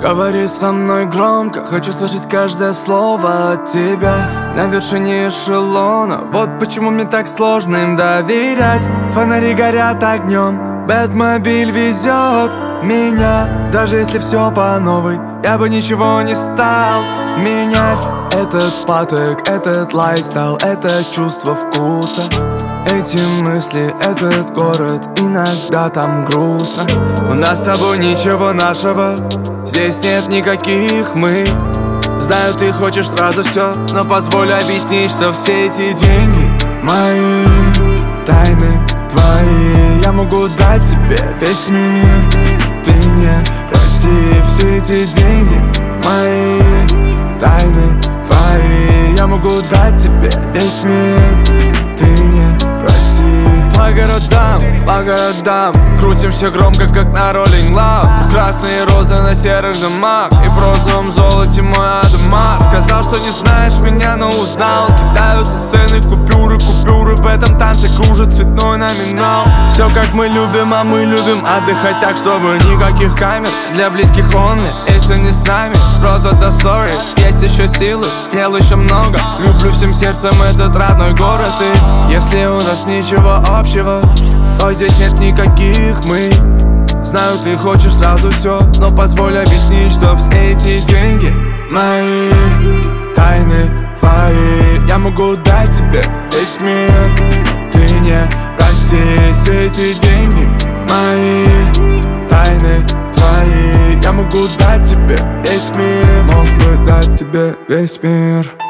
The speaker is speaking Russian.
Говори со мной громко, хочу слышать каждое слово от тебя. На вершине эшелона, вот почему мне так сложно им доверять. Фонари горят огнем, Бэтмобиль везет меня. Даже если все по новой, я бы ничего не стал менять. Этот поток, этот лайфстайл, это чувство вкуса. Эти мысли, этот город, иногда там грустно. У нас с тобой ничего нашего, здесь нет никаких мы. Знаю, ты хочешь сразу все, но позволь объяснить, что все эти деньги мои, тайны твои. Я могу дать тебе весь мир, ты не проси. Все эти деньги мои, тайны твои. Я могу дать тебе весь мир, ты не проси. По городам крутимся громко, как на Rolling Loud. Красные розы на серых домах и в розовом золоте мой Адамас. Сказал, что не знаешь меня, но узнал. Кидаю со сцены купюры, в этом танце кружит цветной номинал. Все как мы любим, а мы любим отдыхать так, чтобы никаких камер. Для близких only, если не с нами, просто до sorry. Есть еще силы, дел еще много. Люблю всем сердцем этот родной город. И если у нас ничего общего, то здесь нет никаких мы. Знаю, ты хочешь сразу все, но позволь объяснить, что все эти деньги мои, тайны твои. Я могу дать тебе весь мир, ты не проси. Все эти деньги мои, тайны твои. Я могу дать тебе весь мир, мог бы дать тебе весь мир.